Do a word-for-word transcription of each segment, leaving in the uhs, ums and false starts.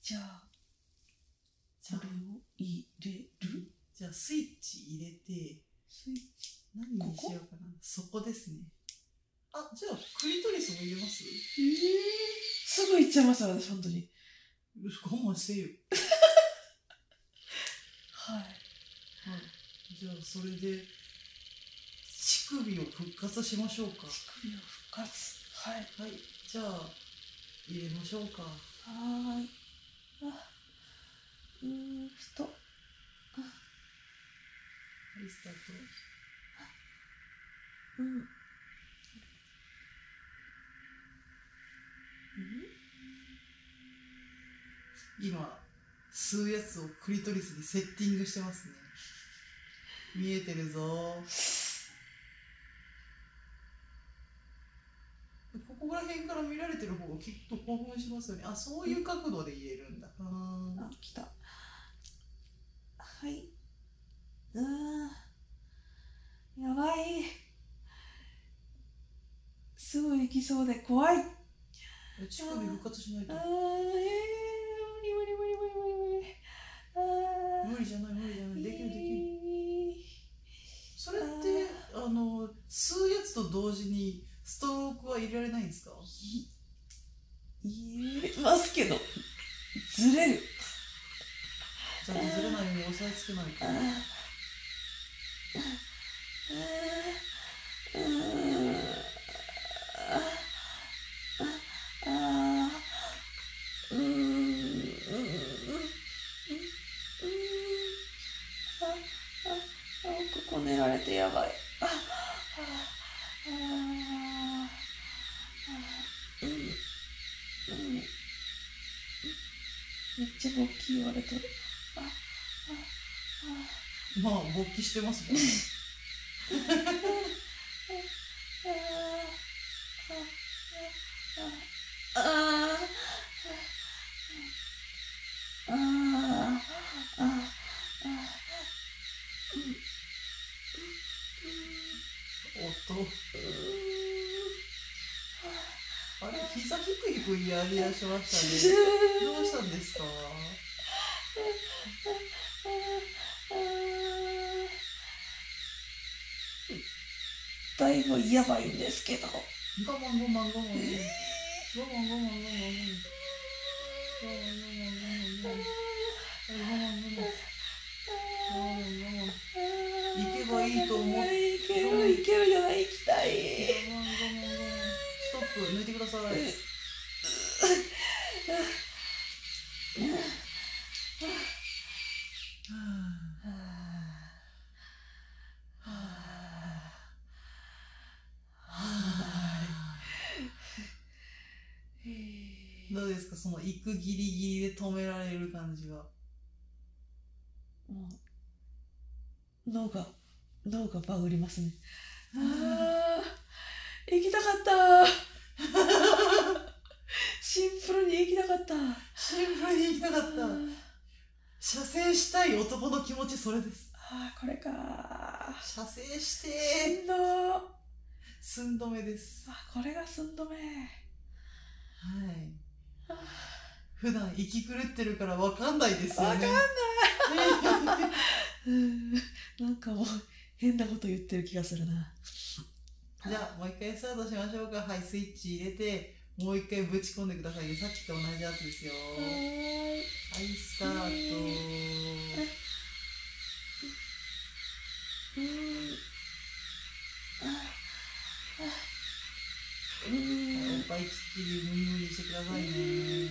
じゃあこれを入れる。 じゃあスイッチ入れて、 スイッチ何にしようかな。そこですね。あ、じゃあクリトリスも入れます？ えー、すぐ行っちゃいました私本当に。 我慢してよ。 はい。はい。 じゃあそれで乳首を復活しましょうか。 乳首を復活。はい。 はい。じゃあ入れましょうか。 はーい。あ、うーんと。はい、 スタート。 うん。 今吸うやつをクリトリスにセッティングしてますね。見えてるぞ。ここら辺から見られてる方がきっと興奮しますよね。あ、そういう角度で入れるんだ。ああ、来た。はい。うーん。やばい。すぐ行きそうで怖い。 乳首復活しないと。 あー、えー、無理無理無理無理無理無理。あー、 無理じゃない無理じゃない。できるできる。それってあの吸うやつと同時にストロークは入れられないんですか？ 入れますけどずれる。 ちゃんとずれないように押さえつけないと。 ここ寝られてやばい。あああうんうんめっちゃ勃起言われてる。ああまあ勃起してますもんね。 ああああ音。あれ膝低い低いやりだしましたね。どうしたんですか？ だいぶやばいんですけど。 我慢我慢我慢我慢我慢我慢我慢我慢我慢我慢我慢我慢我慢行けばいいと思って。 いけるいけるじゃない、行きたい。 我慢我慢我慢。ストップ抜いてください。どうですか、その行くギリギリで止められる感じは。 もう脳が脳がバグりますね。ああ行きたかったシンプルに行きたかった。 シンプルに行きたかった。射精したい男の気持ちそれです。 ああこれか。 射精してしんど。 寸止めです。 あこれが寸止め。 はい。普段息狂ってるから分かんないですよね。 分かんないなんかもう変なこと言ってる気がするな。 じゃあもう一回スタートしましょうか。はい、スイッチ入れてもう一回ぶち込んでくださいよ。さっきと同じやつですよ。はい、スタート。おっぱいきっちりムリムリしてくださいね。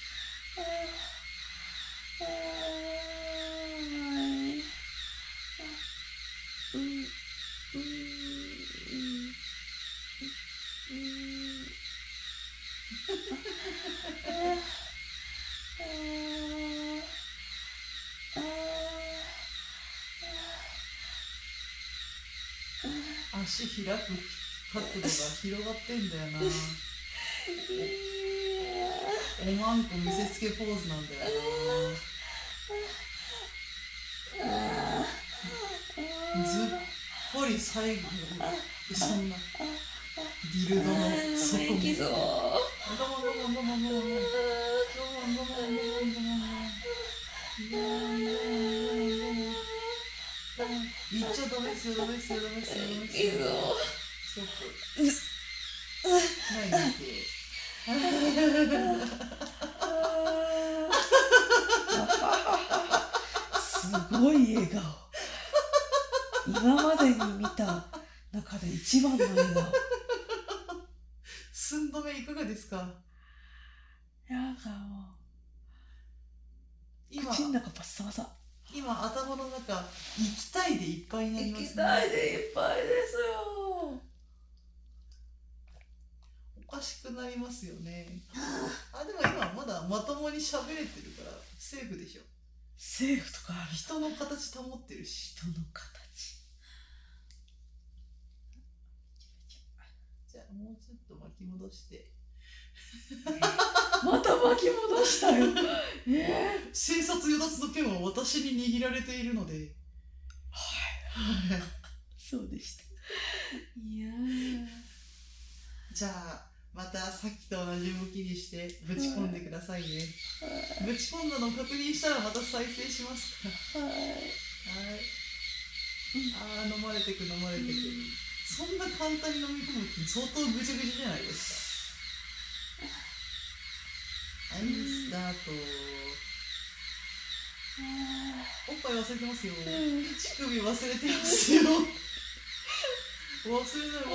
足開く角度が広がってんだよな。おまんこ見せつけポーズなんだよな。ずっぽり最後のそんなディルドの底も。 行きそう。 ゴマゴマゴマゴマゴマゴマゴマゴマゴマゴマゴマダメですよダメですよダメですよダメですよ。 いいぞ。 ストップ。前に見て。 すごい笑顔。今までに見た中で一番の笑顔。 寸止めいかがですか？ なんかもう今口の中パッサパサ。 今頭の中行きたいでいっぱいになりますね。 行きたいでいっぱいですよ。 おかしくなりますよね。あ、でも今まだまともに喋れてるからセーフでしょ。 セーフとかある。 人の形保ってるし。 人の形。 じゃあもうちょっと巻き戻して。 また巻き戻したよ。えー、 生殺与奪の剣は私に握られているので。 はい。そうでした。いやー。 じゃあまたさっきと同じ動きにしてぶち込んでくださいね。ぶち込んだのを確認したらまた再生しますから。はい。はい。ああ、飲まれてく飲まれてく。そんな簡単に飲み込むって相当ぐちゃぐちゃじゃないですか。はい、スタート。おっぱい忘れてますよ。乳首忘れてますよ。忘れない忘れない。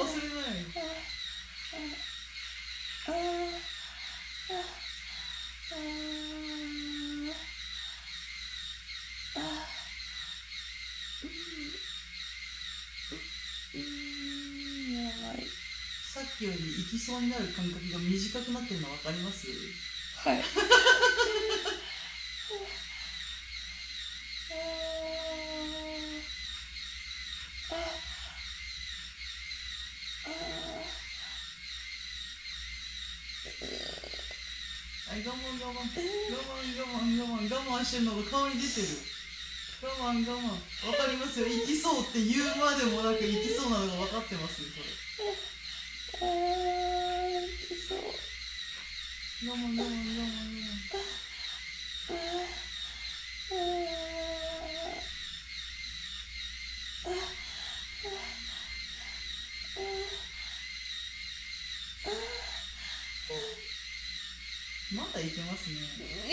さっきより行きそうになる間隔が短くなってるの分かります？ はい。 はい、我慢我慢我慢我慢我慢我慢してるのが顔に出てる。我慢我慢わかりますよ。行きそうって言うまでもなく行きそうなのが分かってますよ。それ。ああ、行きそう。我慢我慢我慢我慢。まだいけますね。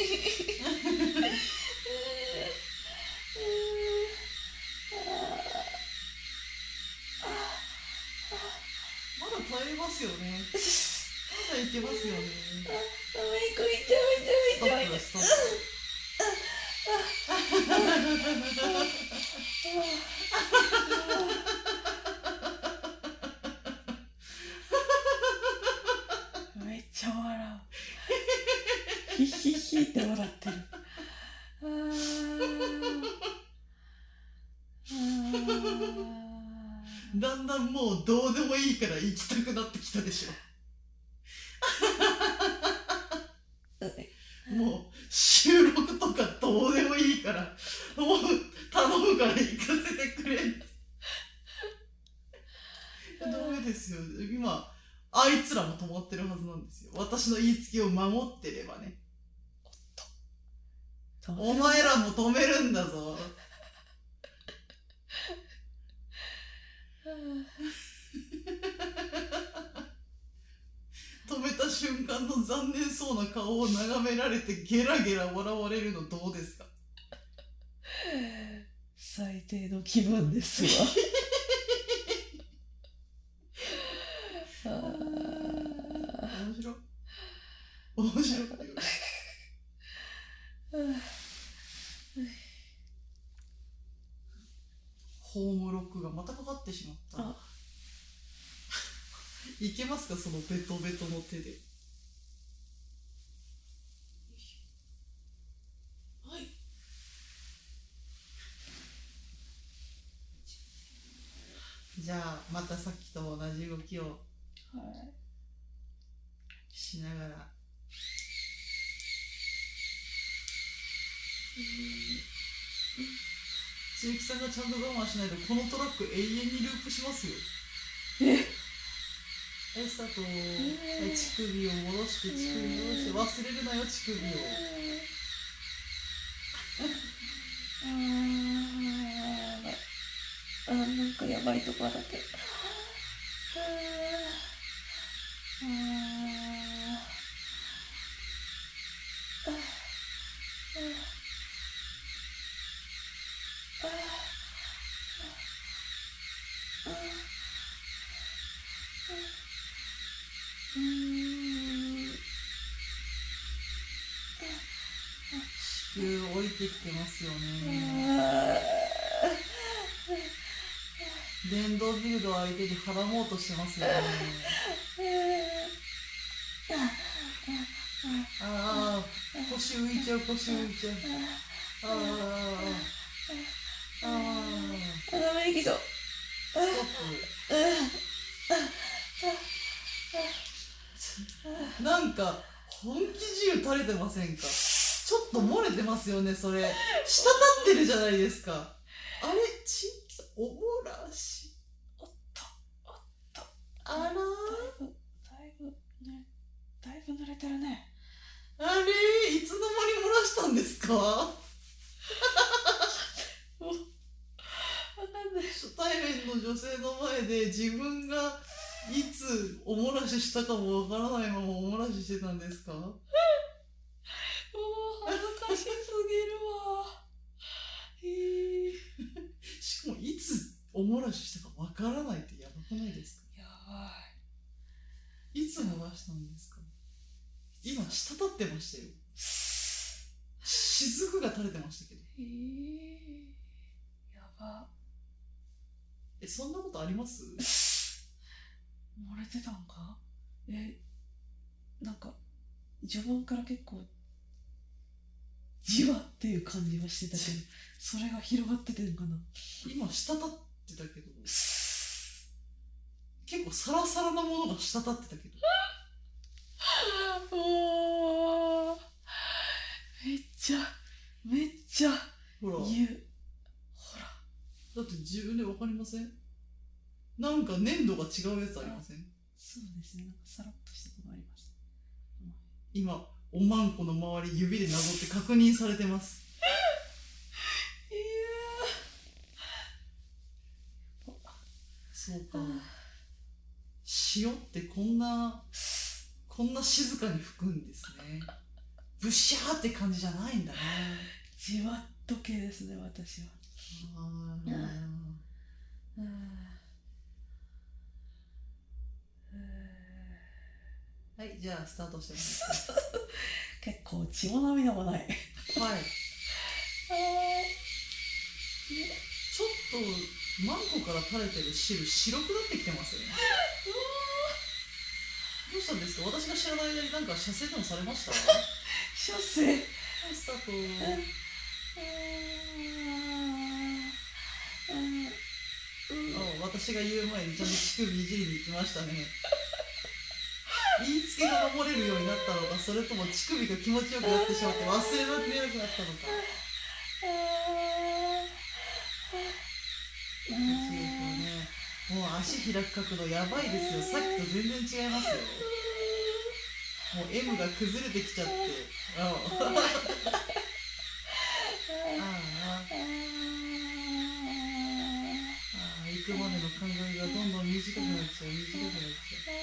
まだ耐えますよね。まだいけますよね。ストップストップ。 めっちゃ笑う。ヒヒヒって笑ってる。あだんだんもうどうでもいいから行きたくなってきたでしょ。もう収録とかどうでもいいからもう頼むから行かせてくれ。ダメですよ。今あいつらも止まってるはずなんですよ。私の言いつけを守ってればね。お前らも止めるんだぞ。止めた瞬間の残念そうな顔を眺められてゲラゲラ笑われるのどうですか？ 最低の気分ですわ。 面白い面白いホームロックがまたかかってしまった。いけますか、そのベトベトの手で。はい。じゃあまたさっきと同じ動きをしながら。つゆきさんがちゃんと我慢しないとこのトラック永遠にループしますよ。 えはい、スタート。はい、乳首を戻して乳首を戻して忘れるなよ乳首を。 ああ、あのばいとこだけ。あーあーあーうーん地球降りてきてますよね。電動ビルド相手に絡もうとしてますよね。ああ、腰浮いちゃう、腰浮いちゃう。ああ、ああ、 あ、ダメ、息そう。 ストップ。なんか本気汁垂れてませんか？ちょっと漏れてますよね、それ。滴ってるじゃないですか。あれ、ちおもらし。 おっと、おっと。 あらー。 だいぶ、だいぶね、だいぶ濡れてるね。 あれ、いつの間に漏らしたんですか？ もう、わかんない。 初対面の女性の前で自分がいつおもらししたかもわからないままおもらししてたんですか？ もう恥ずかしすぎるわ。えー、 しかもいつおもらししたかわからないってやばくないですか？ やばい。いつ漏らしたんですか？今滴ってましたよ。雫が垂れてましたけど。 い。えー、やば。 え、そんなことあります？ 漏れてたんか？え、なんか序盤から結構じわっていう感じはしてたけど、それが広がっててんかな。 今滴ってたけど、結構サラサラなものが滴ってたけど。 おー、めっちゃめっちゃほら、 言う。ほら、 だって自分でわかりません？なんか粘度が違うやつありません？ そうですね、なんかさらっとしたことがあります。 今おまんこの周り指でなぞって確認されてます。 いやー、 そうか、潮ってこんなこんな静かに吹くんですね。ブシャーって感じじゃないんだね。 じわっと系ですね、私は。 あうんーうんはい、じゃあスタートしてます結構血も涙もない。 はい、ちょっとマンコから垂れてる汁白くなってきてますよね。どうしたんですか？私が知らない間になんか射精でもされました？ 射精。 スタート。あ、私が言う前にちゃんと乳首いじりに行きましたね。言いつけが守れるようになったのか、それとも乳首が気持ちよくなってしまって忘れなくなったのか。ね、もう足開く角度やばいですよ。さっきと全然違いますよ。もう エム が崩れてきちゃって。ああああ、行くまでの考えがどんどん短くなっちゃう、短くなっちゃ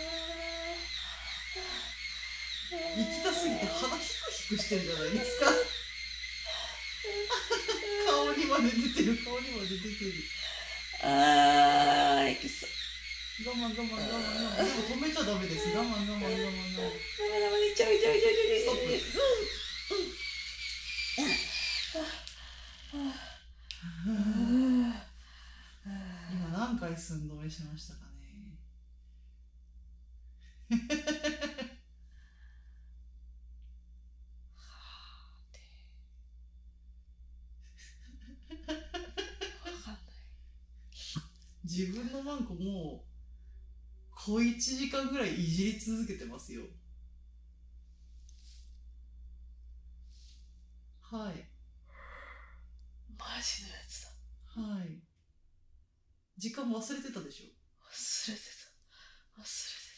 う。行きたすぎて鼻ヒクヒクしてるじゃないですか。顔にまで出てる、顔にまで出てる。 あー、いきそう。 我慢我慢我慢我慢。でも止めちゃダメです。我慢我慢我慢我慢。 ダメダメ、いっちゃういっちゃういっちゃういっちゃういっちゃう。 ストップ。今何回寸止めしましたかね。自分のマンコも小いちじかんぐらいいじり続けてますよ。はい。 マジのやつだ。 はい。時間忘れてたでしょ。 忘れてた。忘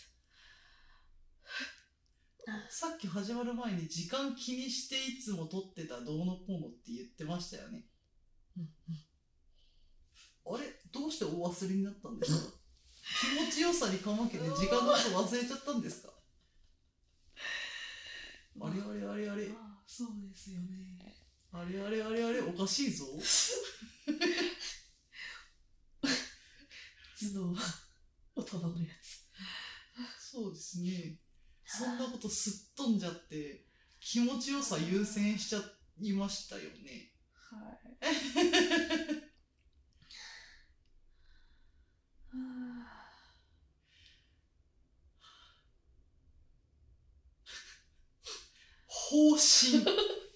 れてた。 さっき始まる前に時間気にしていつも撮ってたどうのこうのって言ってましたよね。 うんうん。 あれどうしてお忘れになったんですか？気持ちよさにかまけて時間のこと忘れちゃったんですか？あれあれあれあれまあそうですよね。 あれあれあれあれおかしいぞ。 頭脳は大人のやつ。 そうですね。そんなことすっ飛んじゃって気持ちよさ優先しちゃいましたよね。 はい。 方針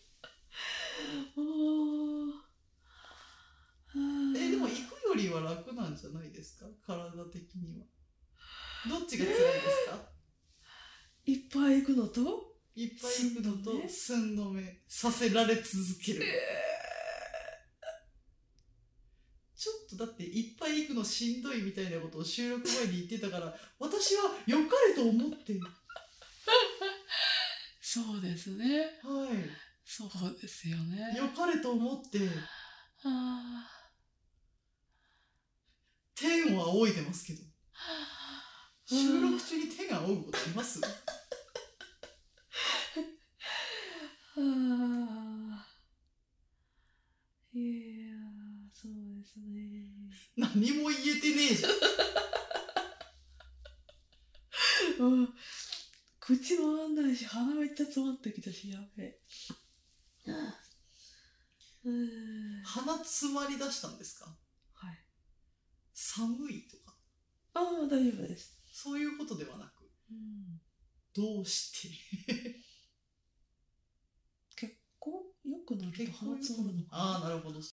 えでも行くよりは楽なんじゃないですか、体的には。どっちが辛いですか？ いっぱい行くのといっぱい行くのと寸止めさせられ続ける、ちょっとだっていっぱい行くのしんどいみたいなことを収録前に言ってたから私は良かれと思ってそうですね。 はいそうですよね。 良かれと思ってあ天を仰いでますけど、収録中に天仰ぐことあります？ ああいやそうですね。 何も言えてねえじゃん。 うん、口回んないし鼻めっちゃ詰まってきたし、やべえ。うん、 鼻詰まりだしたんですか？ はい。 寒いとかああ大丈夫です。 そういうことではなく、 うん、 どうして結構よくなると鼻結構詰まるのかな。 ああなるほど。